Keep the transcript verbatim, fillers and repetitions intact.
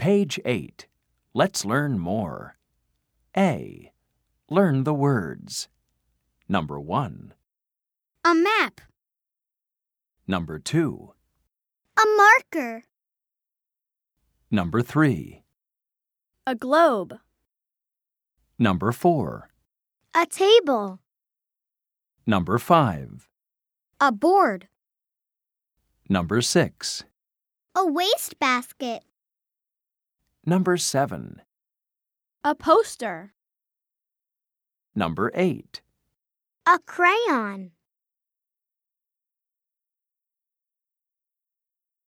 Page eight. Let's learn more. A. Learn the words. Number one. A map. Number two. A marker. Number three. A globe. Number four. A table. Number five. A board. Number six. A wastebasket. Number seven. A poster. Number eight. A crayon.